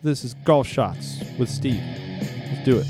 This is Golf Shots with Steve. Let's do it.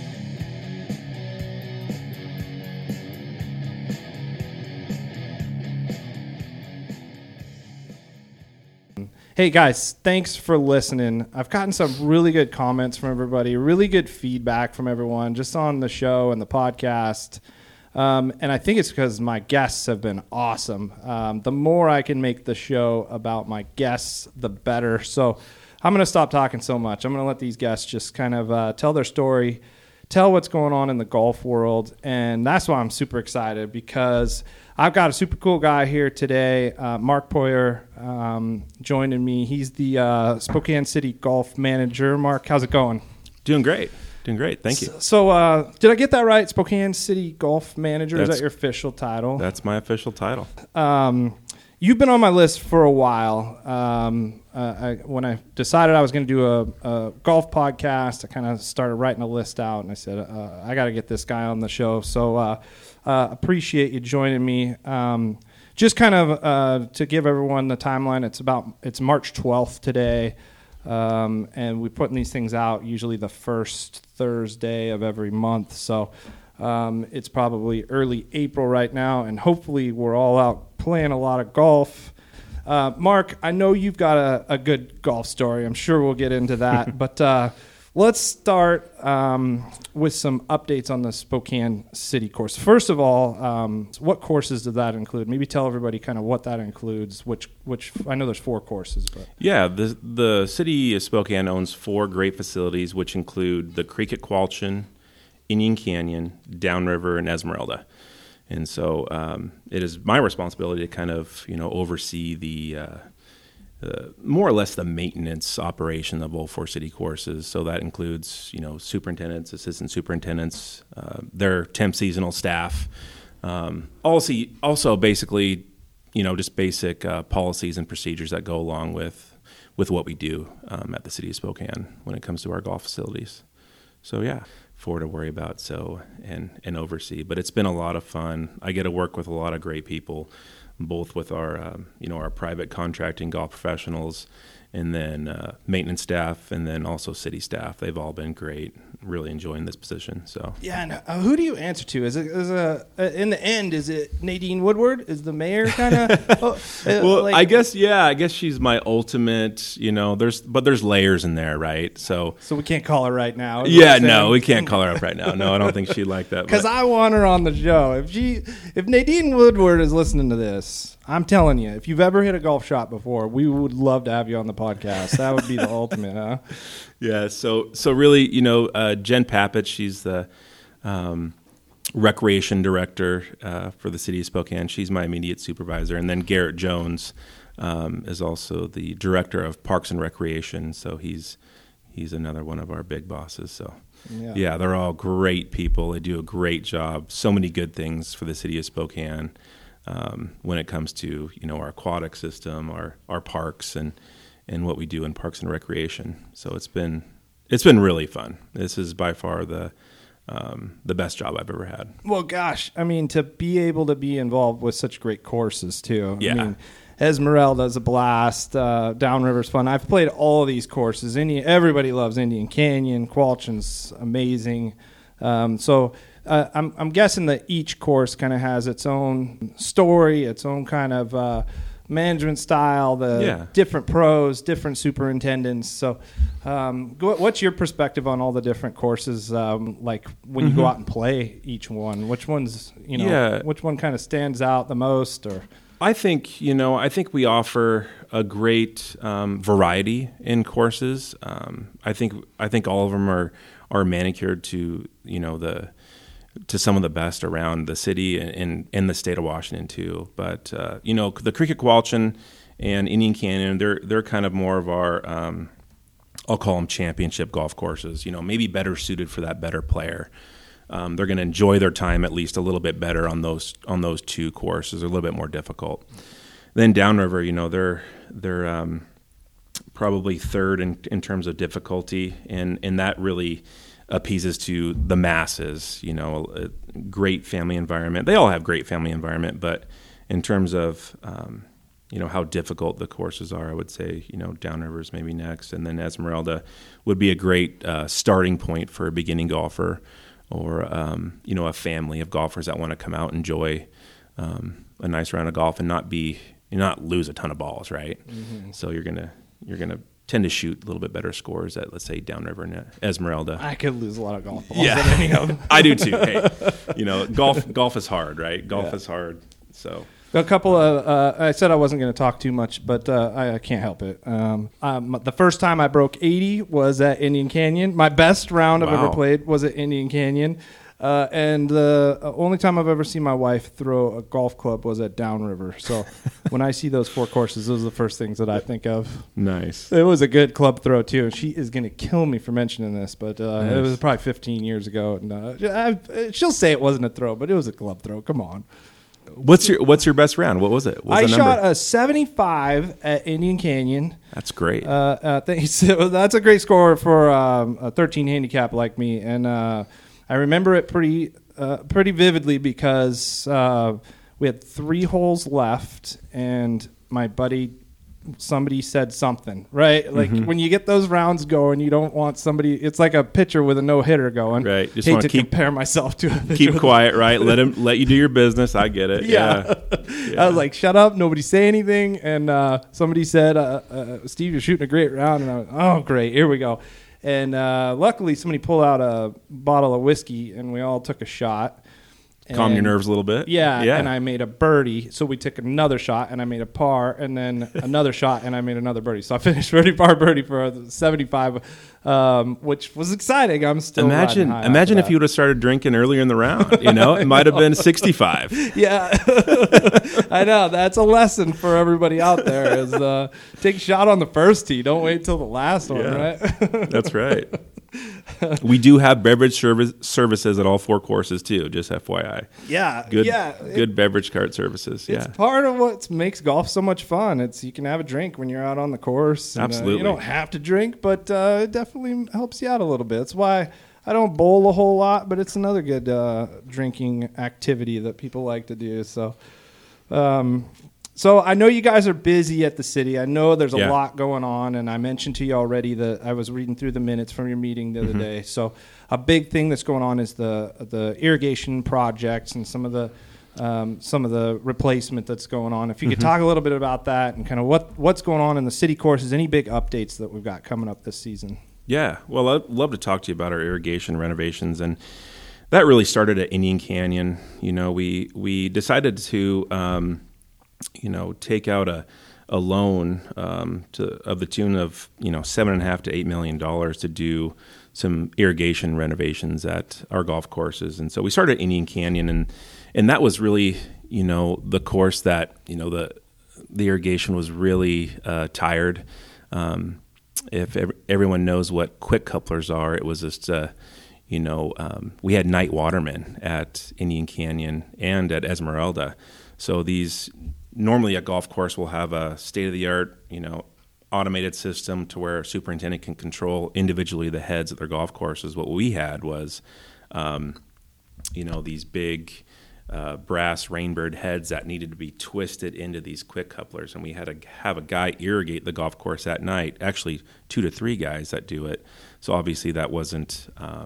Hey guys, thanks for listening. I've gotten some really good comments from everybody, really good feedback from everyone just on the show and the podcast. And I think it's because my guests have been awesome. The more I can make the show about my guests, the better. So I'm going to stop talking so much. I'm going to let these guests just kind of tell their story, tell what's going on in the golf world. And that's why I'm super excited, because I've got a super cool guy here today, Mark Poyer, joining me. He's the Spokane City Golf Manager. Mark, how's it going? Doing great. Thank you. So did I get that right? Spokane City Golf Manager, is that your official title? That's my official title. You've been on my list for a while. When I decided I was going to do a golf podcast, I kind of started writing a list out, and I said, I got to get this guy on the show. So appreciate you joining me. Just kind of to give everyone the timeline, it's March 12th today, and we're putting these things out usually the first Thursday of every month. So it's probably early April right now, and hopefully we're all out playing a lot of golf. Mark, I know you've got a good golf story. I'm sure we'll get into that. But let's start with some updates on the Spokane City course. First of all, what courses does that include? Maybe tell everybody kind of what that includes, which I know there's 4 courses. But Yeah, the city of Spokane owns 4 great facilities, which include the Creek at Qualchin, Indian Canyon, Downriver, and Esmeralda. And so it is my responsibility to kind of, oversee the more or less the maintenance operation of all 4 city courses. So that includes, superintendents, assistant superintendents, their temp seasonal staff. Also basically, just basic policies and procedures that go along with what we do at the city of Spokane when it comes to our golf facilities. So yeah. 4 to worry about and oversee, but it's been a lot of fun. I get to work with a lot of great people, both with our our private contracting golf professionals, and then maintenance staff, and then also city staff. They've all been great. Really enjoying this position. So yeah, and who do you answer to? Is it in the end? Is it Nadine Woodward? Is the mayor kind of? Well, I guess she's my ultimate. There's layers in there, right? So we can't call her right now. Yeah, no, we can't call her up right now. No, I don't think she'd like that. Because I want her on the show. If Nadine Woodward is listening to this, I'm telling you, if you've ever hit a golf shot before, we would love to have you on the podcast. That would be the ultimate, huh? Yeah. So really, Jen Papich, she's the recreation director for the city of Spokane. She's my immediate supervisor, and then Garrett Jones is also the director of Parks and Recreation. So he's another one of our big bosses. So yeah, they're all great people. They do a great job. So many good things for the city of Spokane. When it comes to our aquatic system, our parks, and what we do in Parks and Recreation. So it's been really fun. This is by far the best job I've ever had. Well, gosh, I mean, to be able to be involved with such great courses too. Yeah. I mean, Esmeralda's a blast. Downriver's fun. I've played all of these courses. Everybody loves Indian Canyon. Qualchin's amazing. I'm guessing that each course kind of has its own story, its own kind of management style, different pros, different superintendents. So what's your perspective on all the different courses, like when you go out and play each one? Which one's, which one kind of stands out the most? Or I think we offer a great variety in courses. I think all of them are manicured to, to some of the best around the city and in the state of Washington too. But the Creek at Qualchin and Indian Canyon, they're kind of more of our I'll call them championship golf courses. Maybe better suited for that better player. They're going to enjoy their time at least a little bit better on those 2 courses. They're a little bit more difficult. Then Downriver, they're probably third in terms of difficulty, and that really appeases to the masses. A great family environment. They all have great family environment, but in terms of how difficult the courses are. I would say, Downriver's maybe next, and then Esmeralda would be a great starting point for a beginning golfer or, a family of golfers that want to come out and enjoy a nice round of golf and not lose a ton of balls, right? Mm-hmm. So you're gonna tend to shoot a little bit better scores at, let's say, Downriver and Esmeralda. I could lose a lot of golf balls at any of them. I do too. Hey, golf is hard, right? Golf is hard. So a couple of I said I wasn't going to talk too much, but I can't help it. The first time I broke 80 was at Indian Canyon. My best round I've ever played was at Indian Canyon. And the only time I've ever seen my wife throw a golf club was at Downriver. So when I see those 4 courses, those are the first things that I think of. Nice. It was a good club throw, too. She is going to kill me for mentioning this, but nice. It was probably 15 years ago. And she'll say it wasn't a throw, but it was a club throw. Come on. What's your best round? What was it? I shot a 75 at Indian Canyon. That's great. Thanks. That's a great score for a 13 handicap like me. And I remember it pretty vividly because we had 3 holes left, and my buddy, somebody said something, right? Like when you get those rounds going, you don't want somebody. It's like a pitcher with a no-hitter going. Right. Just hate to compare myself to a pitcher. Keep quiet, right? Let you do your business. I get it. Yeah. I was like, shut up, nobody say anything. And somebody said, Steve, you're shooting a great round. And I was, oh, great, here we go. And luckily, somebody pulled out a bottle of whiskey, and we all took a shot. Calm your nerves a little bit. Yeah, and I made a birdie. So we took another shot, and I made a par, and then another shot, and I made another birdie. So I finished birdie, par, birdie for 75, which was exciting. I'm still imagine if you would have started drinking earlier in the round. It might have been 65. Yeah, I know. That's a lesson for everybody out there: is take a shot on the first tee. Don't wait till the last one. Right? That's right. We do have beverage services at all 4 courses too, just FYI. Yeah. Good beverage cart services. It's part of what makes golf so much fun. You can have a drink when you're out on the course. And, absolutely. You don't have to drink, but it definitely helps you out a little bit. That's why I don't bowl a whole lot, but it's another good drinking activity that people like to do. So I know you guys are busy at the city. I know there's a lot going on, and I mentioned to you already that I was reading through the minutes from your meeting the other day. So a big thing that's going on is the irrigation projects and some of the replacement that's going on. If you could talk a little bit about that and kind of what's going on in the city courses, any big updates that we've got coming up this season. Yeah, well, I'd love to talk to you about our irrigation renovations, and that really started at Indian Canyon. We decided to take out a loan of the tune of $7.5 to $8 million to do some irrigation renovations at our golf courses. And so we started at Indian Canyon, and that was really the course that the irrigation was really tired. If everyone knows what quick couplers are, it was just we had night watermen at Indian Canyon and at Esmeralda. So normally a golf course will have a state-of-the-art, automated system to where a superintendent can control individually the heads of their golf courses. What we had was, these big brass Rainbird heads that needed to be twisted into these quick couplers, and we had to have a guy irrigate the golf course at night. Actually, 2 to 3 guys that do it. So obviously that wasn't,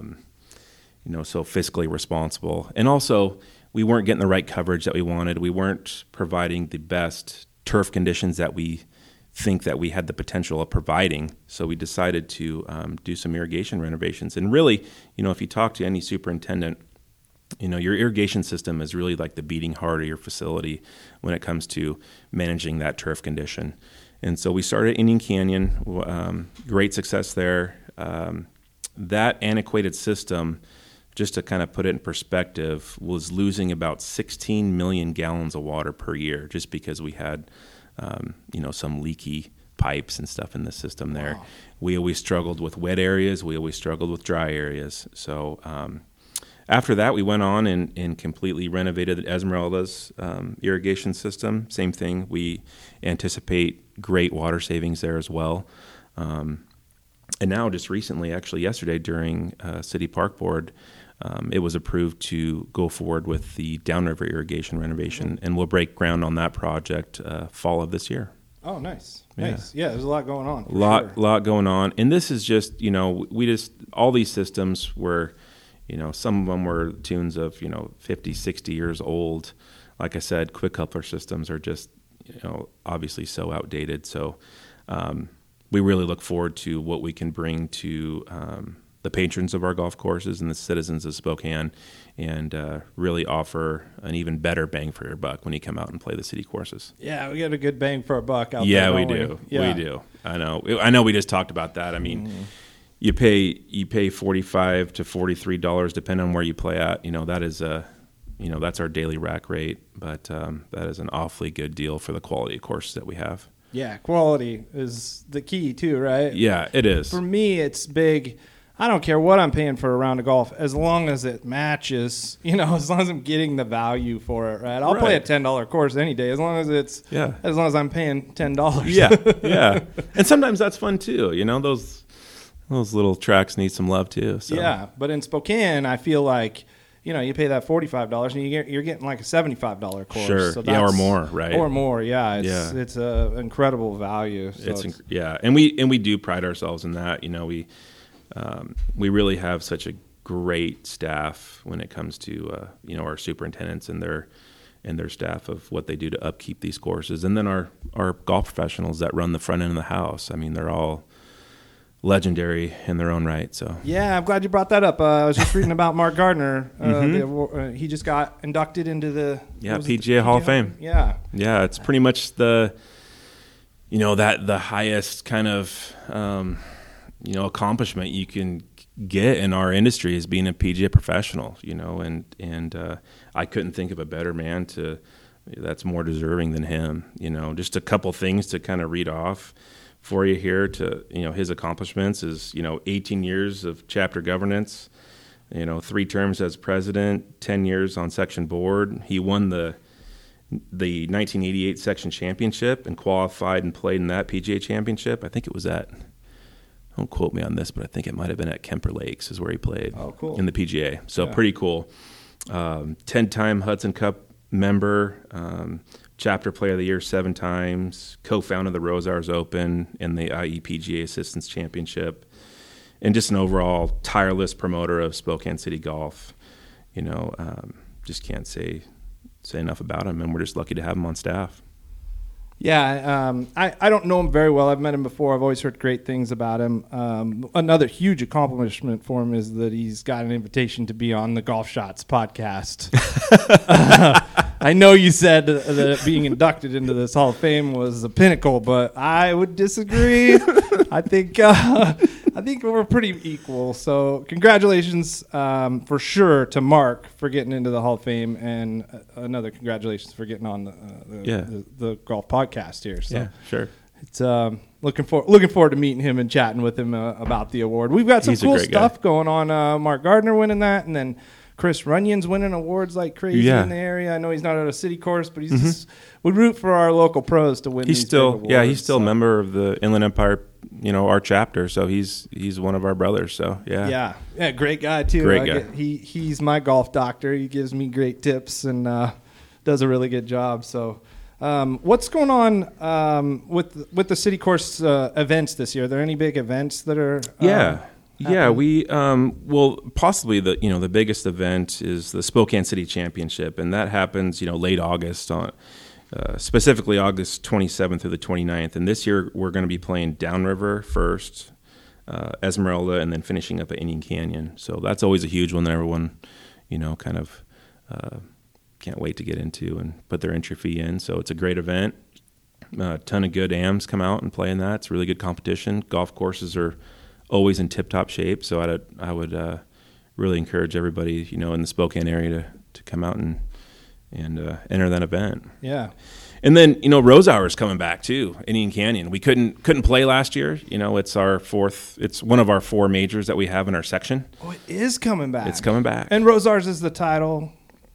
so fiscally responsible, and also we weren't getting the right coverage that we wanted. We weren't providing the best turf conditions that we think that we had the potential of providing. So we decided to do some irrigation renovations. And really, if you talk to any superintendent, your irrigation system is really like the beating heart of your facility when it comes to managing that turf condition. And so we started at Indian Canyon, great success there. That antiquated system, just to kind of put it in perspective, was losing about 16 million gallons of water per year just because we had, some leaky pipes and stuff in the system there. Wow. We always struggled with wet areas. We always struggled with dry areas. So after that, we went on and completely renovated Esmeralda's irrigation system. Same thing. We anticipate great water savings there as well. And now just recently, actually yesterday during City Park Board, it was approved to go forward with the downriver irrigation renovation, and we'll break ground on that project fall of this year. Oh, nice. Yeah. Nice. Yeah, there's a lot going on. Lot going on. And this is just, all these systems were, some of them were tunes of, 50, 60 years old. Like I said, quick coupler systems are just, obviously so outdated. So we really look forward to what we can bring to the patrons of our golf courses and the citizens of Spokane, and really offer an even better bang for your buck when you come out and play the city courses. Yeah, we get a good bang for our buck out there. Yeah, we don't do. Yeah. We do. I know. We just talked about that. I mean, you pay $45 to $43 depending on where you play at. That is that's our daily rack rate, but that is an awfully good deal for the quality of courses that we have. Yeah, quality is the key too, right? Yeah, it is. For me, it's big. I don't care what I'm paying for a round of golf as long as it matches, as long as I'm getting the value for it, right? I'll play a $10 course any day as long as as long as I'm paying $10. Yeah. And sometimes that's fun too. Those little tracks need some love too. So. Yeah, but in Spokane, I feel like, you pay that $45 and you're getting like a $75 course. Sure. So or more, right? Or more, yeah. It's an incredible value. So and we do pride ourselves in that. We really have such a great staff when it comes to our superintendents and their staff of what they do to upkeep these courses, and then our golf professionals that run the front end of the house. I mean, they're all legendary in their own right. So yeah, I'm glad you brought that up. I was just reading about Mark Gardner. He just got inducted into the PGA Hall of Fame. Yeah, it's pretty much the highest kind of accomplishment you can get in our industry is being a PGA professional, and I couldn't think of a better man that's more deserving than him. Just a couple things to kind of read off for you here to, his accomplishments is, 18 years of chapter governance, 3 terms as president, 10 years on section board. He won the 1988 section championship and qualified and played in that PGA championship. I think it was don't quote me on this, but I think it might have been at Kemper Lakes is where he played. Oh, cool. In the PGA. So pretty cool. 10-time Hudson Cup member, chapter player of the year 7 times, co-founded the Rosars Open and the IEPGA Assistance Championship, and just an overall tireless promoter of Spokane City golf. Just can't say enough about him, and we're just lucky to have him on staff. Yeah, I don't know him very well. I've met him before. I've always heard great things about him. Another huge accomplishment for him is that he's got an invitation to be on the Golf Shots podcast. I know you said that being inducted into this Hall of Fame was the pinnacle, but I would disagree. I think we're pretty equal. So congratulations for sure to Mark for getting into the Hall of Fame, and another congratulations for getting on the golf podcast here. So yeah, sure. It's looking forward to meeting him and chatting with him about the award. We've got some cool stuff going on. Mark Gardner winning that, and then Chris Runyon's winning awards like crazy in the area. I know he's not at a city course, but he's just, we root for our local pros to win. He's still a member of the Inland Empire, our chapter. So he's one of our brothers. So yeah, great guy too. Great guy. He's my golf doctor. He gives me great tips and does a really good job. So. What's going on with the city course events this year? Are there any big events that are? We possibly the biggest event is the Spokane City Championship, and that happens late August on specifically August 27th through the 29th. And this year we're going to be playing Downriver first, Esmeralda, and then finishing up at Indian Canyon. So that's always a huge one that everyone kind of. Can't wait to get into and put their entry fee in. So it's a great event. A ton of good AMs come out and play in that. It's really good competition. Golf courses are always in tip-top shape. So I would really encourage everybody, in the Spokane area to come out and enter that event. Yeah. And then, Rose Hour is coming back too, Indian Canyon. We couldn't play last year. It's one of our 4 majors that we have in our section. Oh, it is coming back. It's coming back. And Rose Hours is the title.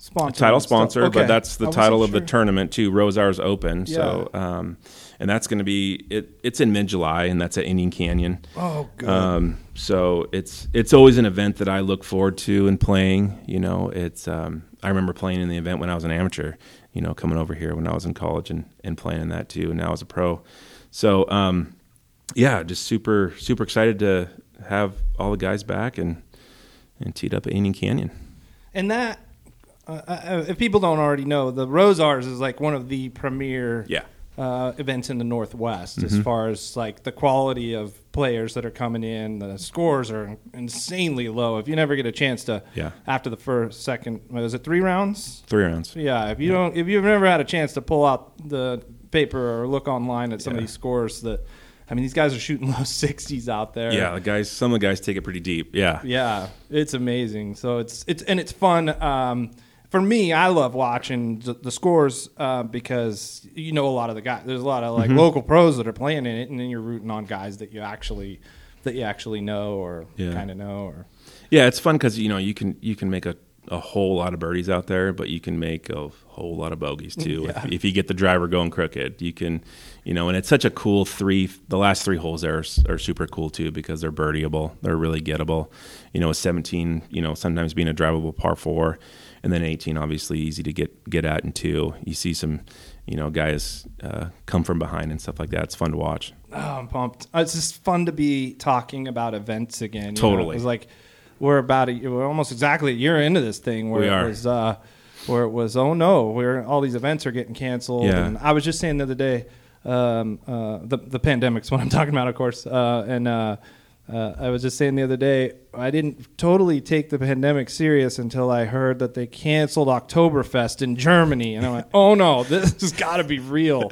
sponsor. Title sponsor, Okay. but that's the I title wasn't of sure. the tournament too, Rosars Open. Yeah. So, and that's going to be it's in mid-July, and that's at Indian Canyon. Oh, good. So it's always an event that I look forward to and playing. You know, it's I remember playing in the event when I was an amateur. You know, coming over here when I was in college and playing in that too, and now as a pro. So, yeah, just super excited to have all the guys back and teed up at Indian Canyon. And that, if people don't already know, the Rosars is like one of the premier Yeah. Events in the Northwest as far as like the quality of players that are coming in. The scores are insanely low. If you never get a chance to, after the first, second, was it 3 rounds? 3 rounds. Yeah. If you've never had a chance to pull out the paper or look online at some of these scores, these guys are shooting low 60s out there. Yeah, some of the guys take it pretty deep. Yeah. Yeah, it's amazing. So it's fun. For me, I love watching the scores because you know a lot of the guys. There's a lot of like local pros that are playing in it, and then you're rooting on guys that you actually know or kind of know. Or yeah, it's fun because you can make a whole lot of birdies out there, but you can make a whole lot of bogeys too. Yeah. If you get the driver going crooked, you can, and it's such a cool the last 3 holes there are super cool too because they're birdieable. They're really gettable. A 17, sometimes being a drivable par 4, and then 18 obviously easy to get at, and 2. You see some, guys come from behind and stuff like that. It's fun to watch. Oh, I'm pumped. It's just fun to be talking about events again. Totally. It's like we're almost exactly a year into this thing where it was oh no, all these events are getting canceled. Yeah. And I was just saying the other day, the pandemic's what I'm talking about, of course. I was just saying the other day, I didn't totally take the pandemic serious until I heard that they canceled Oktoberfest in Germany, and I went, "Oh no, this has got to be real."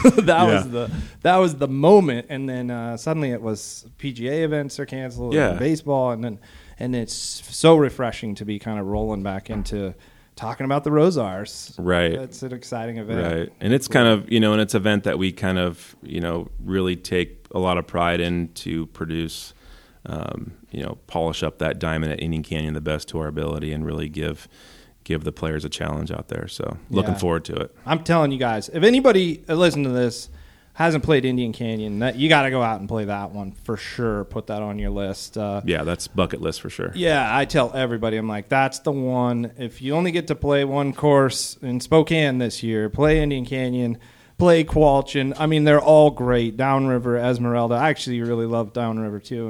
That was the moment, and then suddenly it was PGA events are canceled, and baseball, and it's so refreshing to be kind of rolling back into talking about the Rosars. Right. It's an exciting event. Right. And it's kind of, and it's an event that we kind of, really take a lot of pride in to produce. Polish up that diamond at Indian Canyon the best to our ability and really give the players a challenge out there. So looking forward to it. I'm telling you guys, if anybody listening to this hasn't played Indian Canyon, you got to go out and play that one for sure. Put that on your list. That's bucket list for sure. Yeah, I tell everybody, I'm like, that's the one. If you only get to play one course in Spokane this year, play Indian Canyon. Play Qualchin. I mean, they're all great. Downriver, Esmeralda. I actually really love Downriver too.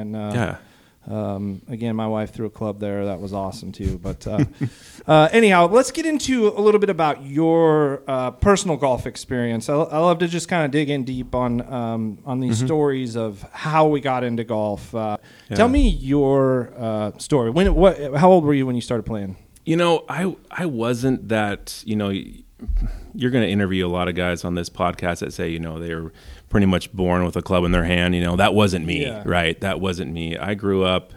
Again, my wife threw a club there. That was awesome too. But anyhow, let's get into a little bit about your personal golf experience. I love to just kind of dig in deep on these stories of how we got into golf. Tell me your story. How old were you when you started playing? I wasn't that. You're going to interview a lot of guys on this podcast that say, they were pretty much born with a club in their hand. That wasn't me, right? That wasn't me. I grew up,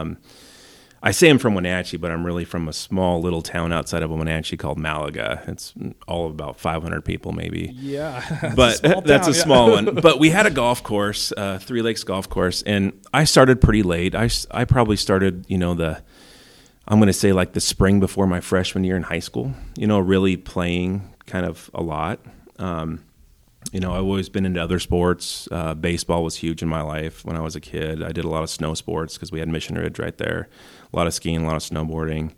I say I'm from Wenatchee, but I'm really from a small little town outside of Wenatchee called Malaga. It's all of about 500 people maybe. Yeah. But that's a small one. But we had a golf course, Three Lakes Golf Course, and I started pretty late. I probably started, I'm going to say like the spring before my freshman year in high school, really playing kind of a lot. I've always been into other sports. Baseball was huge in my life when I was a kid. I did a lot of snow sports because we had Mission Ridge right there. A lot of skiing, a lot of snowboarding.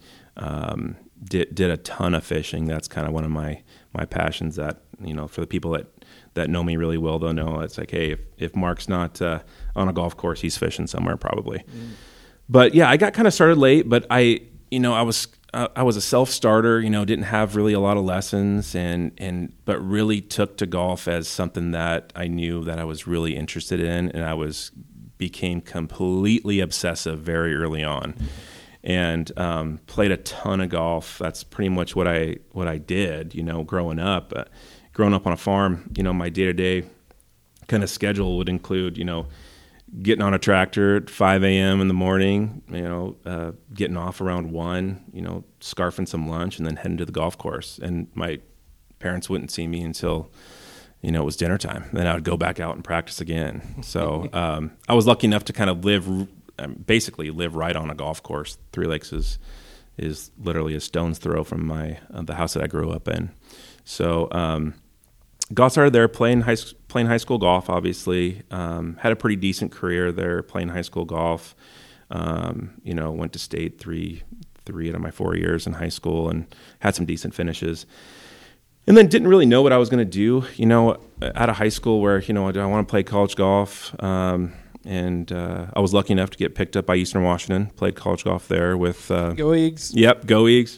Did a ton of fishing. That's kind of one of my passions that, for the people that know me really well, they'll know it's like, hey, if Mark's not on a golf course, he's fishing somewhere probably. Mm. But yeah, I got kind of started late, but I was a self-starter, didn't have really a lot of lessons but really took to golf as something that I knew that I was really interested in, and became completely obsessive very early on. And played a ton of golf. That's pretty much what I did, growing up. Growing up on a farm, my day-to-day kind of schedule would include, getting on a tractor at 5 a.m. in the morning, getting off around 1, scarfing some lunch, and then heading to the golf course. And my parents wouldn't see me until, it was dinner time. Then I would go back out and practice again. So I was lucky enough to kind of live right on a golf course. Three Lakes is is literally a stone's throw from the house that I grew up in. So got started there playing high school golf. Obviously, had a pretty decent career there playing high school golf. Went to state three out of my 4 years in high school and had some decent finishes. And then didn't really know what I was going to do, out of high school where, do I want to play college golf? And I was lucky enough to get picked up by Eastern Washington, played college golf there with... Go Eags. Yep, Go Eags.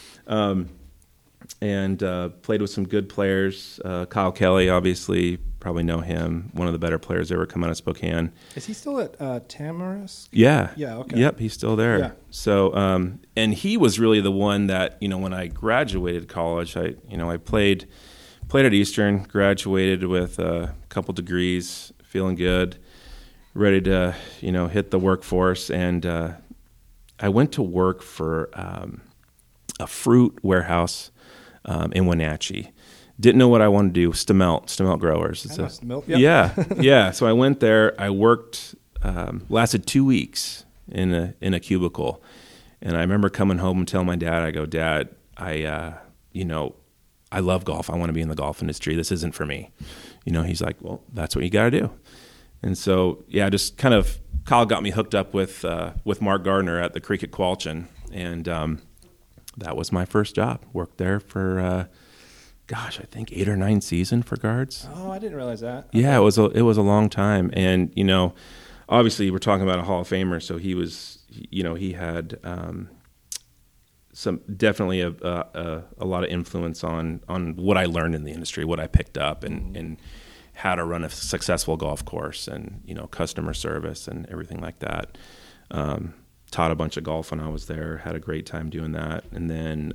And played with some good players. Kyle Kelly, obviously, probably know him, one of the better players ever come out of Spokane. Is he still at Tamarisk? Yeah. Yeah, okay. Yep, he's still there. Yeah. So, and he was really the one that, when I graduated college, I played at Eastern, graduated with a couple degrees, feeling good, ready to, hit the workforce. And I went to work for a fruit warehouse in Wenatchee. Didn't know what I wanted to do. Stemelt growers. Yep. Yeah. So I went there. I worked, lasted 2 weeks in a cubicle, and I remember coming home and telling my dad, I go, Dad, I love golf. I want to be in the golf industry. This isn't for me. He's like, well, that's what you got to do. And so, just kind of, Kyle got me hooked up with Mark Gardner at the Creek at Qualchin, and that was my first job. Worked there for, I think 8 or 9 seasons for guards. Oh, I didn't realize that. Yeah, it was a long time, and obviously we're talking about a Hall of Famer, so he was, he had some definitely a lot of influence on what I learned in the industry, what I picked up, and how to run a successful golf course, and customer service and everything like that. Taught a bunch of golf when I was there. Had a great time doing that, and then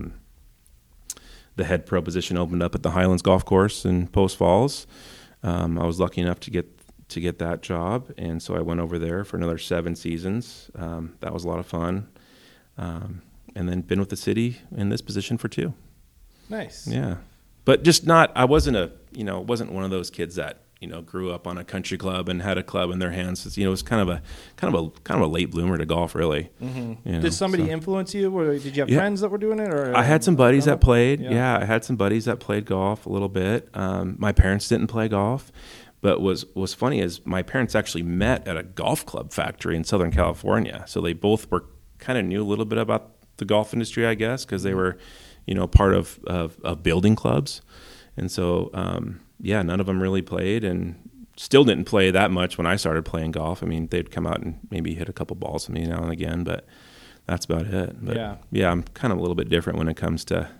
the head pro position opened up at the Highlands Golf Course in Post Falls. I was lucky enough to get that job, and so I went over there for another 7 seasons. That was a lot of fun, and then been with the city in this position for 2. Nice. Yeah, but just not. I wasn't wasn't one of those kids that grew up on a country club and had a club in their hands. It was kind of a late bloomer to golf, really. Mm-hmm. Did somebody influence you, or did you have friends that were doing it? Or I had some buddies that played. Yeah, I had some buddies that played golf a little bit. My parents didn't play golf, but was funny is my parents actually met at a golf club factory in Southern California. So they both were kind of knew a little bit about the golf industry, I guess, because they were, part of building clubs, and so. None of them really played, and still didn't play that much when I started playing golf. I mean, they'd come out and maybe hit a couple balls with me now and again, but that's about it. But I'm kind of a little bit different when it comes to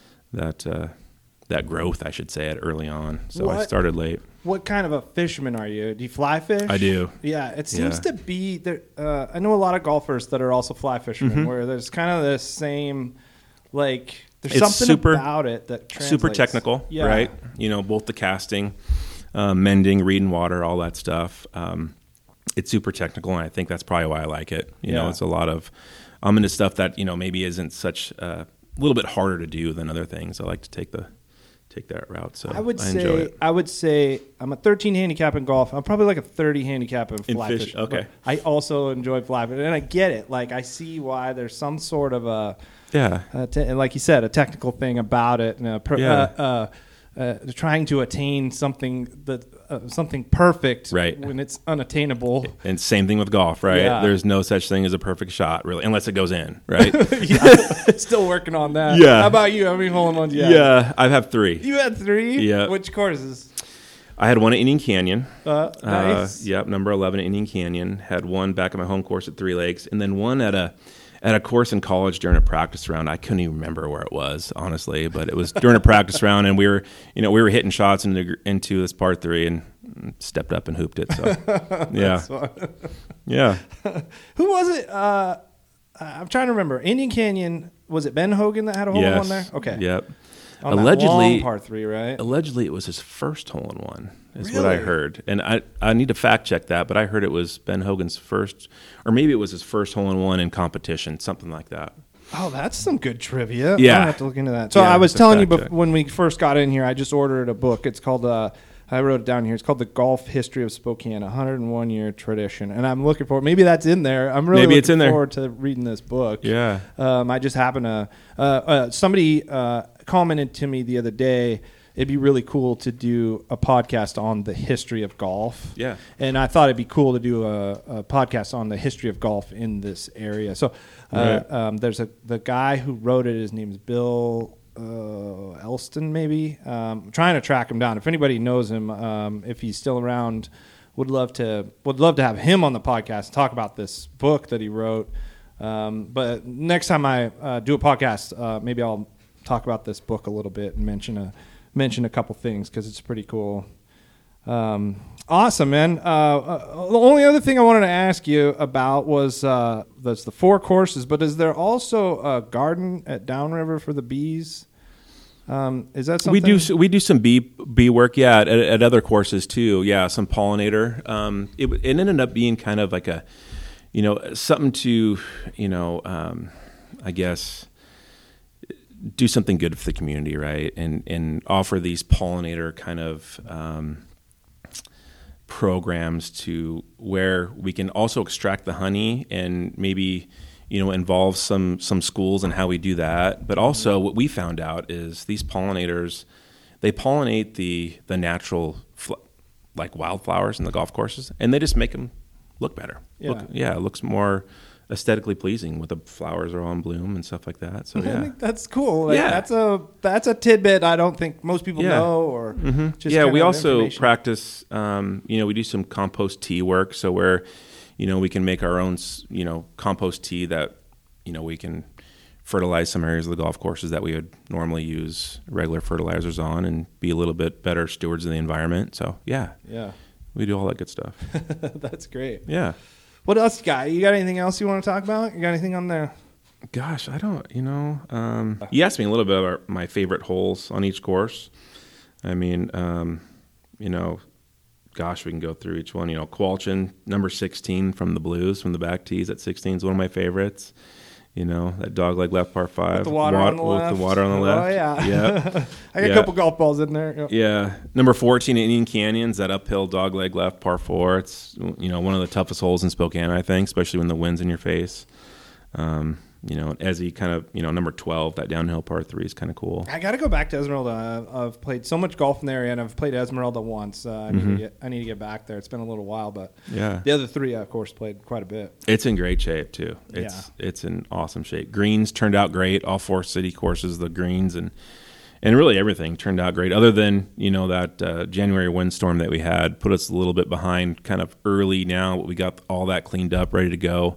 that growth, I should say, early on. So I started late. What kind of a fisherman are you? Do you fly fish? I do. Yeah, it seems to be there. I know a lot of golfers that are also fly fishermen, where there's kind of the same, like. There's something about it that translates. Super technical, right? Both the casting, mending, reading water, all that stuff. It's super technical, and I think that's probably why I like it. It's a lot of, I'm into stuff that, maybe isn't such a little bit harder to do than other things. I like to take that route. So I enjoy it. I would say I'm a 13 handicap in golf. I'm probably like a 30 handicap in fly fishing. Okay. I also enjoy fly fishing, and I get it. Like, I see why there's some sort of a and like you said, a technical thing about it, and trying to attain something something perfect, right, when it's unattainable. And same thing with golf, right? Yeah. There's no such thing as a perfect shot, really, unless it goes in, right? Still working on that. Yeah. How about you? How many hole-in-ones do you have? Yeah, I've had 3. You had 3? Yeah. Which courses? I had one at Indian Canyon. Nice. Number 11 at Indian Canyon. Had one back at my home course at 3 Lakes, and then one at a course in college during a practice round. I couldn't even remember where it was, honestly, but it was during a practice round, and we were hitting shots into this par 3 and stepped up and hooped it. So, yeah. Yeah. Who was it? I'm trying to remember. Indian Canyon, was it Ben Hogan that had a hole-in-one there? Okay. Yep. On allegedly, that long par 3, right? Allegedly, it was his first hole-in-one, is really? what I heard. And I need to fact-check that, but I heard it was Ben Hogan's first, or maybe it was his first hole-in-one in competition, something like that. Oh, that's some good trivia. Yeah. I'll have to look into that. So I was telling you when we first got in here, I just ordered a book. It's called I wrote it down here. It's called The Golf History of Spokane, 101-year tradition. And I'm looking forward. Maybe that's in there. I'm really looking forward to reading this book. Yeah. I just happened to somebody commented to me the other day, it'd be really cool to do a podcast on the history of golf. Yeah. And I thought it'd be cool to do a podcast on the history of golf in this area. So there's the guy who wrote it. His name is Bill Elston, maybe. I'm trying to track him down. If anybody knows him, if he's still around, would love to have him on the podcast and talk about this book that he wrote. But next time I do a podcast, maybe I'll talk about this book a little bit and mention a couple things because it's pretty cool. Awesome, man. The only other thing I wanted to ask you about was that's the 4 courses, but is there also a garden at Downriver for the bees? Is that something? We do some bee work, yeah, at other courses too. Yeah, some pollinator. It ended up being kind of like a, something to, I guess, do something good for the community, right? And offer these pollinator kind of programs to where we can also extract the honey and maybe involve some schools in how we do that. But also what we found out is these pollinators, they pollinate the natural like wildflowers in the golf courses, and they just make them look better. Yeah. It looks more aesthetically pleasing with the flowers are all in bloom and stuff like that. So I think that's cool. Like, yeah, that's a tidbit I don't think most people know or just we also practice. We do some compost tea work, so where we can make our own compost tea that we can fertilize some areas of the golf courses that we would normally use regular fertilizers on and be a little bit better stewards of the environment. So yeah, we do all that good stuff. That's great. Yeah. What else you got? You got anything else you want to talk about? You got anything on there? Gosh, I don't, you asked me a little bit about my favorite holes on each course. I mean, gosh, we can go through each one. Qualchin, number 16 from the Blues, from the back tees at 16 is one of my favorites. That dogleg left par 5. With the water on the left. With the water on the left. Oh, yeah. Yeah. I got a couple golf balls in there. Yep. Yeah. Number 14, Indian Canyons, that uphill dogleg left par 4. It's, one of the toughest holes in Spokane, I think, especially when the wind's in your face. Ezzy kind of, number 12, that downhill par 3 is kind of cool. I got to go back to Esmeralda. I've played so much golf in the area, and I've played Esmeralda once. I need to get back there. It's been a little while, but the other 3, of course, played quite a bit. It's in great shape, too. It's in awesome shape. Greens turned out great. All 4 city courses, the greens, and really everything turned out great, other than, that January windstorm that we had put us a little bit behind kind of early now, but we got all that cleaned up, ready to go.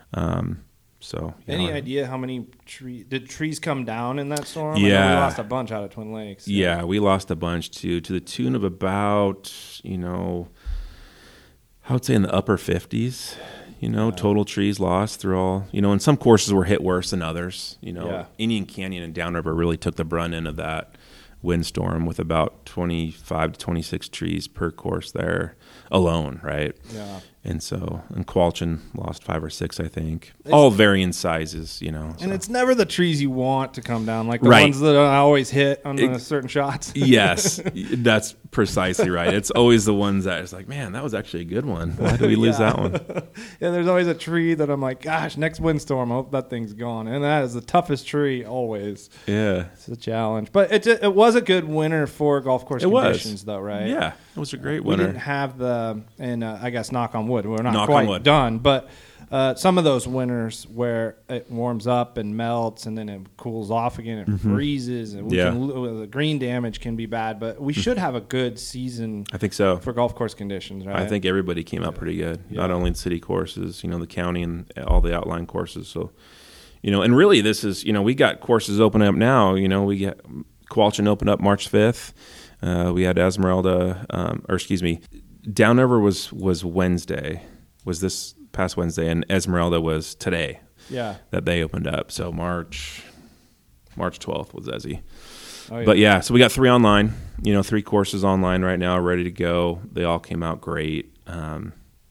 So, any idea how many trees come down in that storm? Yeah, I know we lost a bunch out of Twin Lakes. So. Yeah, we lost a bunch too, to the tune of about, I would say in the upper 50s. Total trees lost through all. And some courses were hit worse than others. Indian Canyon and Downriver really took the brunt end of that windstorm with about 25 to 26 trees per course there alone, right? Yeah. And Qualchin lost 5 or 6, I think. All varying sizes, And it's never the trees you want to come down, like the ones that I always hit on certain shots. Yes, that's precisely right. It's always the ones that it's like, man, that was actually a good one. Why did we lose that one? Yeah, there's always a tree that I'm like, gosh, next windstorm, I hope that thing's gone. And that is the toughest tree always. Yeah. It's a challenge. But it was a good winter for golf course conditions, though, right? Yeah, it was a great winter. We didn't have I guess knock on wood, we're not quite done, but some of those winters where it warms up and melts and then it cools off again, it freezes, and the green damage can be bad, but we should have a good season. I think so. For golf course conditions, right? I think everybody came out pretty good, not only the city courses, the county and all the outlying courses. So, and really this is, we got courses opening up now. We get Qualchin opened up March 5th. We had Esmeralda, Downriver was Wednesday, was this past Wednesday, and Esmeralda was today. Yeah. That they opened up. So March 12th was Ezzy. Oh, yeah. But so we got 3 online, 3 courses online right now, ready to go. They all came out great. And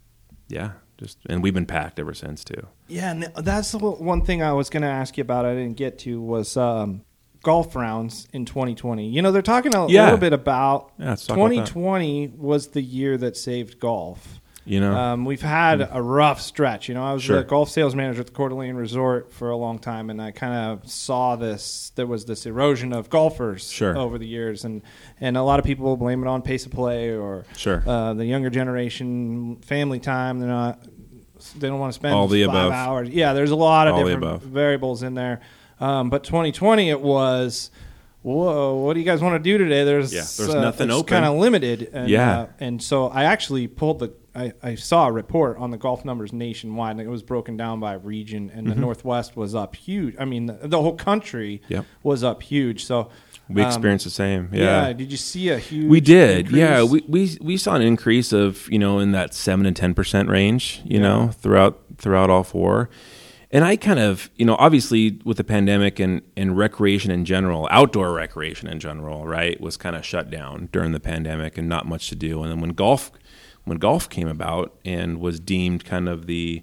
we've been packed ever since too. Yeah, and that's the one thing I was going to ask you about I didn't get to was golf rounds in 2020. You know, they're talking a Yeah. little bit about let's talk about that. 2020 was the year that saved golf. You know, We've had a rough stretch. You know, I was Sure. the golf sales manager at the Coeur d'Alene Resort for a long time, and I kind of saw this. There was this erosion of golfers Sure. over the years, and a lot of people blame it on pace of play or Sure. the younger generation, family time. They don't want to spend All the 5 above. hours. Yeah, there's a lot of All the different above. variables in there. But 2020, it was, whoa, what do you guys want to do today? There's nothing open. kind of limited. And, Yeah. and so I actually pulled I saw a report on the golf numbers nationwide, and it was broken down by region, and the Northwest was up huge. I mean, the whole country Yep. was up huge. So we experienced the same. Yeah. did you see a huge? We did, increase? yeah. We saw an increase of in that 7 to 10% range, throughout all four, and I kind of obviously with the pandemic and recreation in general, outdoor recreation in general, right, was kind of shut down during the pandemic and not much to do. And then when golf came about and was deemed kind of the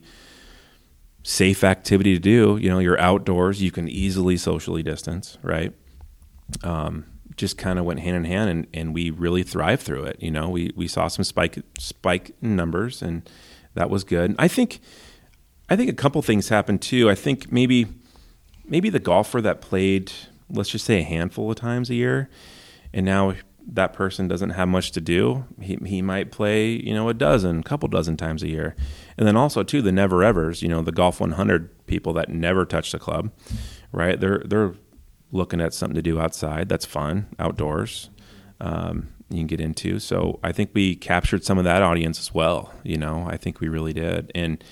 safe activity to do, you're outdoors, you can easily socially distance, right? Just kind of went hand in hand, and we really thrived through it. We saw some spike in numbers, and that was good. I think a couple things happened too. I think maybe the golfer that played, let's just say a handful of times a year, and now that person doesn't have much to do. He might play, a couple dozen times a year. And then also too, the never evers, the Golf 100 people that never touch the club, right? They're looking at something to do outside. That's fun, outdoors. You can get into. So I think we captured some of that audience as well. I think we really did.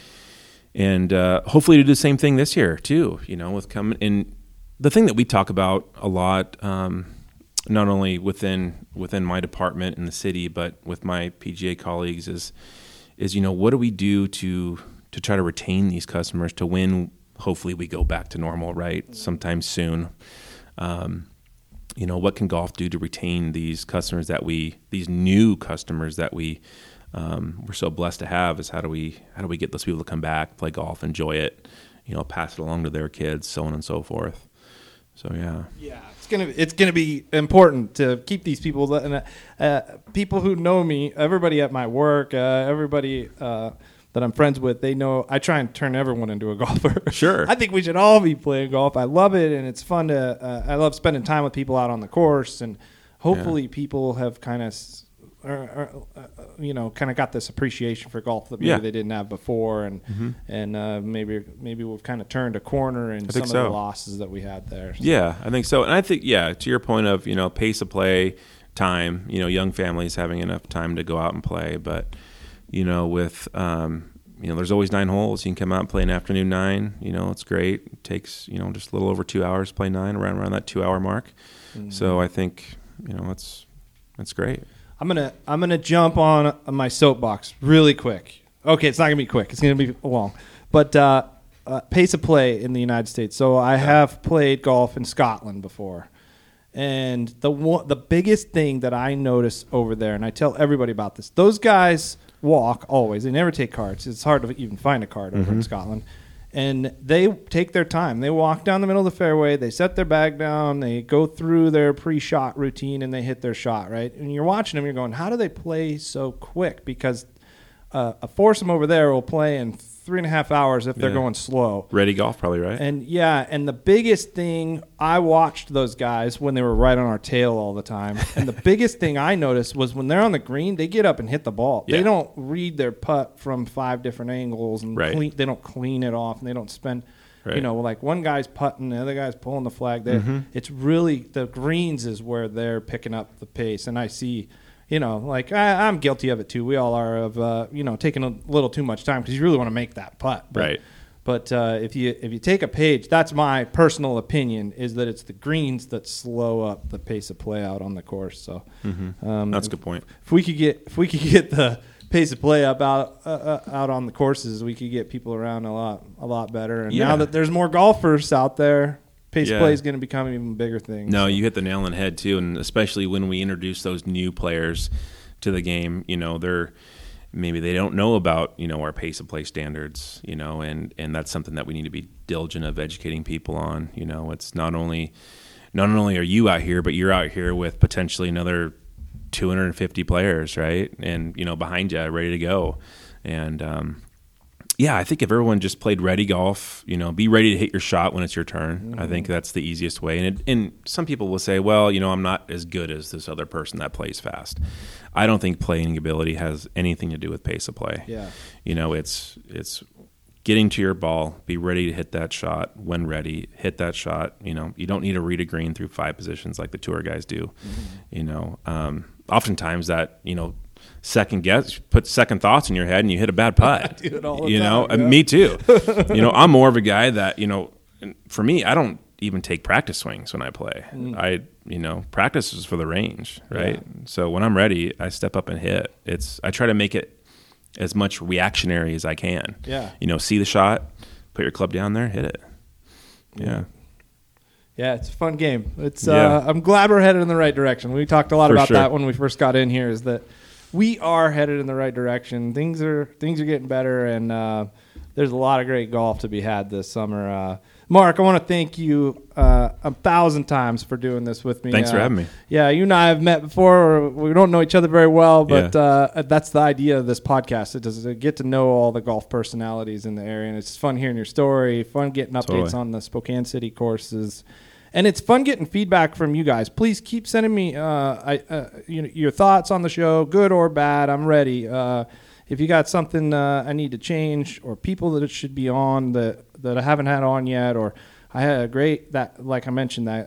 And hopefully to do the same thing this year too, with coming in. The thing that we talk about a lot, not only within my department in the city, but with my PGA colleagues is what do we do to try to retain these customers to when hopefully we go back to normal, right? Sometime soon. What can golf do to retain these customers these new customers that we're so blessed to have? Is how do we get those people to come back, play golf, enjoy it, pass it along to their kids, so on and so forth. So yeah. It's gonna be important to keep these people people who know me, everybody at my work, everybody that I'm friends with, they know I try and turn everyone into a golfer. Sure. I think we should all be playing golf. I love it, and it's fun to. I love spending time with people out on the course, and hopefully people have kind of. Kind of got this appreciation for golf that maybe they didn't have before, and maybe we've kind of turned a corner in some of the losses that we had there. So. Yeah, I think so, and I think to your point of pace of play, time, young families having enough time to go out and play, but with there's always 9 holes. You can come out and play an afternoon 9. It's great. It takes just a little over 2 hours to play 9, around that 2 hour mark. Mm-hmm. So I think it's great. I'm gonna jump on my soapbox really quick. Okay, it's not gonna be quick. It's gonna be long, but pace of play in the United States. So I have played golf in Scotland before, and the biggest thing that I notice over there, and I tell everybody about this, those guys walk always. They never take cards. It's hard to even find a card over in Scotland. And they take their time. They walk down the middle of the fairway. They set their bag down. They go through their pre-shot routine, and they hit their shot, right? And you're watching them. You're going, how do they play so quick? Because a foursome over there will play in 3.5 hours if they're going slow. Ready golf, probably, right? And and the biggest thing, I watched those guys when they were right on our tail all the time. And the biggest thing I noticed was when they're on the green, they get up and hit the ball. Yeah. They don't read their putt from 5 different angles, and they don't clean it off, and they don't spend, like one guy's putting, the other guy's pulling the flag. It's really, the greens is where they're picking up the pace. And I see, I'm guilty of it too. We all are of, taking a little too much time because you really want to make that putt. Right. But if you take a page, that's my personal opinion, is that it's the greens that slow up the pace of play out on the course. So that's a good point. If we could get the pace of play up out on the courses, we could get people around a lot better. And now that there's more golfers out there, pace play is going to become an even bigger thing. No, you hit the nail on the head too, and especially when we introduce those new players to the game, maybe they don't know about our pace of play standards, and that's something that we need to be diligent of educating people on. It's not only not only are you out here, but you're out here with potentially another 250 players, right? And, behind you, ready to go. And, I think if everyone just played ready golf, be ready to hit your shot when it's your turn. I think that's the easiest way. And some people will say, well, I'm not as good as this other person that plays fast. I don't think playing ability has anything to do with pace of play. Yeah. It's getting to your ball, be ready to hit that shot when ready, hit that shot. You don't need to read a green through 5 positions like the tour guys do. Oftentimes that, second guess, put second thoughts in your head and you hit a bad putt. I do it all the time, yeah. Me too. I'm more of a guy that, for me, I don't even take practice swings when I play. Practice is for the range, right? Yeah. So when I'm ready, I step up and hit. I try to make it as much reactionary as I can. Yeah. See the shot, put your club down there, hit it. Yeah. Yeah, it's a fun game. I'm glad we're headed in the right direction. We talked a lot about that when we first got in here, is that we are headed in the right direction. Things are getting better, and there's a lot of great golf to be had this summer. Mark, I want to thank you 1,000 times for doing this with me. Thanks for having me. Yeah, you and I have met before. We don't know each other very well, but that's the idea of this podcast. It does get to know all the golf personalities in the area, and it's fun hearing your story, fun getting updates on the Spokane City courses. And it's fun getting feedback from you guys. Please keep sending me your thoughts on the show, good or bad. I'm ready. If you got something I need to change, or people that it should be on that I haven't had on yet, or I had like I mentioned, that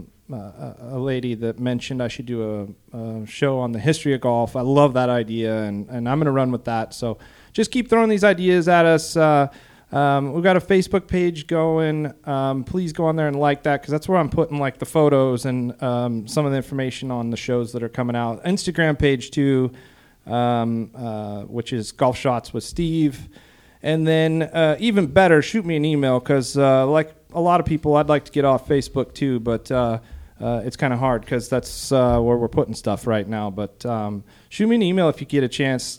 a lady that mentioned I should do a show on the history of golf. I love that idea, and I'm going to run with that. So just keep throwing these ideas at us. We've got a Facebook page going. Please go on there and like that, because that's where I'm putting like the photos and some of the information on the shows that are coming out. Instagram page too, which is Golf Shots with Steve. And then even better, shoot me an email, because like a lot of people, I'd like to get off Facebook too, but it's kind of hard because that's where we're putting stuff right now. But shoot me an email if you get a chance,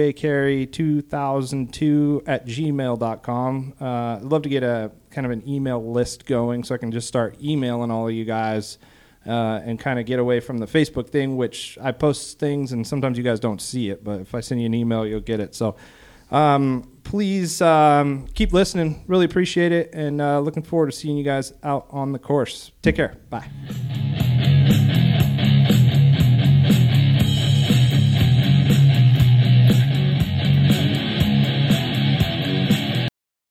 stevejcarey2002@gmail.com. I'd love to get a kind of an email list going so I can just start emailing all of you guys and kind of get away from the Facebook thing, which I post things and sometimes you guys don't see it, but if I send you an email, you'll get it. So please keep listening. Really appreciate it, and looking forward to seeing you guys out on the course. Take care. Bye.